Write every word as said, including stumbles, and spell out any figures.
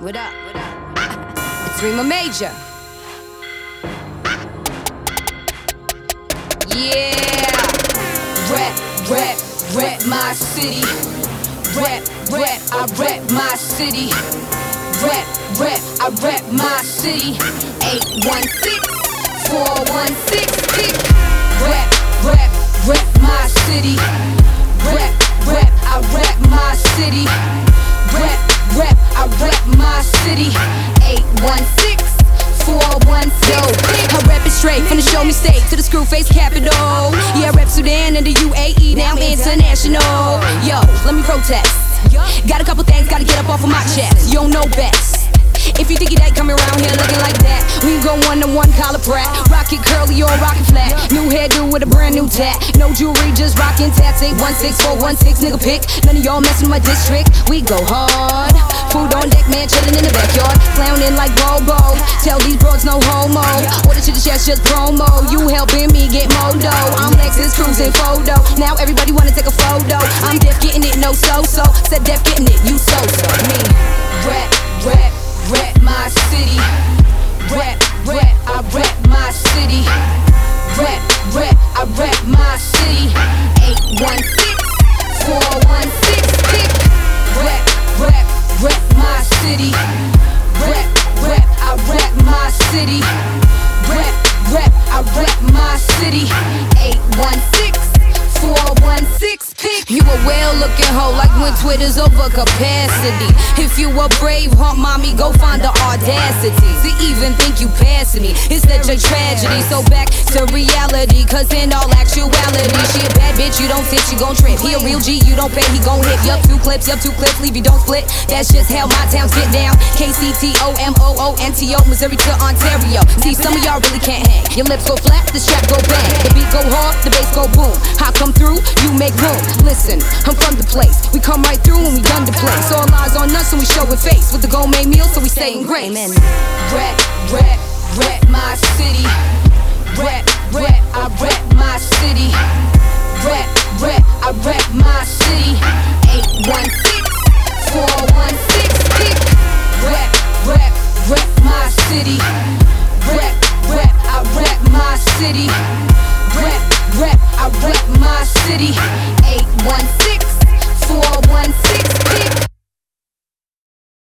What up? What up? It's Rima Major. Yeah. Rap, rap, rap my city. Rap, rap, I rap my city. Rap, rap, I rap my city. eight one six, four one six, six. Rap, rap, rap my city. Rap, rap, I rap my city. Rap, rap, I rap my city. eight one six, four one six. I rap it straight from the show me state to the screw face capital. Yeah, I rap Sudan and the U A E, now I'm international. Yo, let me protest. Got a couple things, gotta get up off of my chest. You don't know best. If you think you that coming around here looking like that, we go one to one collar Pratt. Rocket curly or rocket flat. New hairdo with a brand new tat. No jewelry, just rockin' tats. eight one six, four one six, nigga pick. None of y'all messin' with my district. We go hard. Food on deck, man, chillin' in the backyard. Clownin' like Bobo. Tell these broads no homo. All the shit that's just promo. You helping me get modo. I'm Lexus cruising photo. Now everybody wanna take a photo. I'm deaf getting it, no so-so. Said deaf getting it, you so-so. Me. Rap, rap. Rap my city. Rap, rap, I rap my city. Rap, rap, I rap my city. eight one six, four one six, six. Rap, rap, rap my city. Rap, rap, I rap my city. Rap, rap, I rap my city. eight one six, four one six. You a well-looking hoe like when Twitter's over capacity. If you a brave hump, mommy, go find the audacity to even think you passing me. It's such a tragedy. So back to reality, cause in all actuality, she a bad bitch, you don't fit, she gon' trip. He a real G, you don't pay, he gon' hit. Yup, two clips, yup, two clips, leave you don't split. That's just how my towns get down. K C T O M O O N T O, Missouri to Ontario. See, some of y'all really can't hang. Your lips go flat, the strap go bang. The beat go hard, the bass go boom. I come through, you make room. Listen, I'm from the place. We come right through and we done the place. All eyes on us and we show it face. With the gourmet meal, so we saying grace. Amen. Rap, rap, rap my city.